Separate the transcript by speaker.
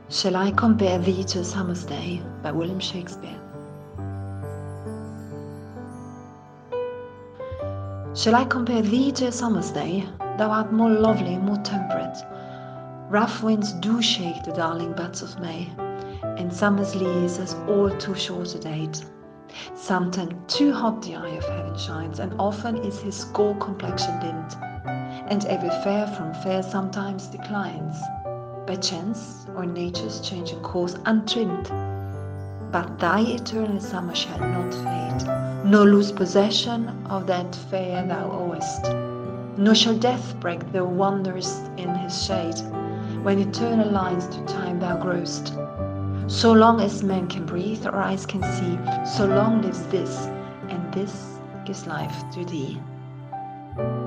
Speaker 1: Shall I compare thee to a summer's day by William Shakespeare? Shall I compare thee to a summer's day? Thou art more lovely, more temperate. Rough winds do shake the darling buds of May, and summer's lease has all too short a date. Sometimes too hot the eye of heaven shines, and often is his score complexion dimmed, and every fair from fair sometimes declines, by chance or nature's changing course untrimmed. But thy eternal summer shall not fade, nor lose possession of that fair thou owest, nor shall death break thou wanderest in his shade, when eternal lines to time thou growest. So long as man can breathe or eyes can see, so long lives this, and this gives life to thee.